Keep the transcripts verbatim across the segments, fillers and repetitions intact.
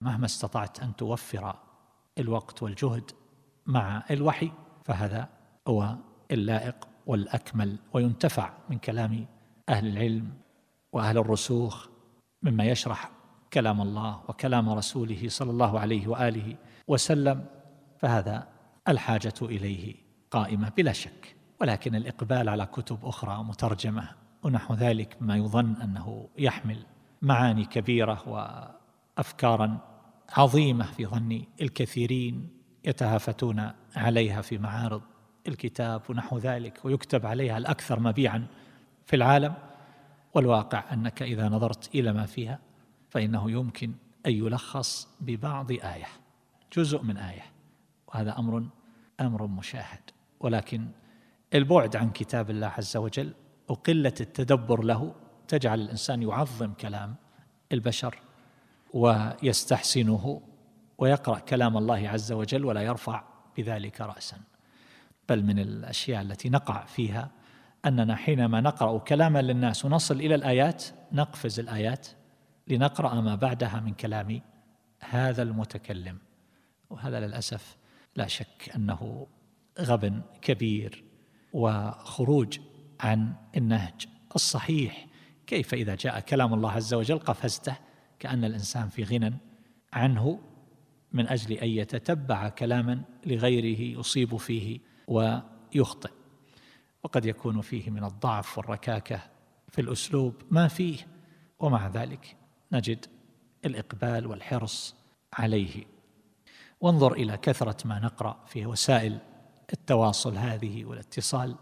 مهما استطعت أن توفر الوقت والجهد مع الوحي فهذا هو اللائق والأكمل، وينتفع من كلام أهل العلم وأهل الرسوخ مما يشرح كلام الله وكلام رسوله صلى الله عليه وآله وسلم، فهذا الحاجة إليه قائمة بلا شك. ولكن الإقبال على كتب أخرى مترجمة ونحو ذلك ما يظن أنه يحمل معاني كبيرة وأفكارا عظيمة في ظن الكثيرين يتهافتون عليها في معارض الكتاب ونحو ذلك، ويكتب عليها الأكثر مبيعا في العالم، والواقع أنك إذا نظرت إلى ما فيها فإنه يمكن أن يلخص ببعض آية، جزء من آية، وهذا أمر أمر مشاهد. ولكن البعد عن كتاب الله عز وجل وقلة التدبر له تجعل الإنسان يعظم كلام البشر ويستحسنه ويقرأ كلام الله عز وجل ولا يرفع بذلك رأسا. بل من الأشياء التي نقع فيها أننا حينما نقرأ كلاما للناس ونصل إلى الآيات نقفز الآيات لنقرأ ما بعدها من كلام هذا المتكلم، وهذا للأسف لا شك أنه غبن كبير وخروج عن النهج الصحيح. كيف إذا جاء كلام الله عز وجل قفزته كأن الإنسان في غنى عنه من أجل أن يتتبع كلاما لغيره يصيب فيه ويخطئ، وقد يكون فيه من الضعف والركاكة في الأسلوب ما فيه، ومع ذلك نجد الإقبال والحرص عليه. وانظر إلى كثرة ما نقرأ في وسائل التواصل هذه والاتصال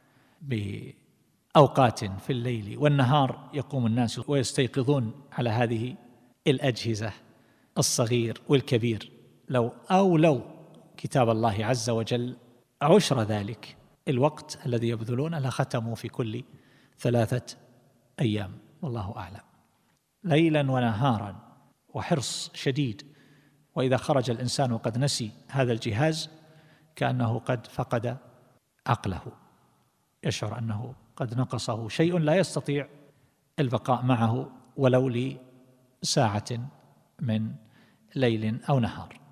بأوقات في الليل والنهار، يقوم الناس ويستيقظون على هذه الأجهزة الصغير والكبير. لو أو لو كتاب الله عز وجل عشر ذلك الوقت الذي يبذلونه لختموا في كل ثلاثة أيام، والله أعلم، ليلا ونهارا وحرص شديد. وإذا خرج الإنسان وقد نسي هذا الجهاز كأنه قد فقد عقله، يشعر أنه قد نقصه شيء لا يستطيع البقاء معه ولو لساعة من ليل أو نهار.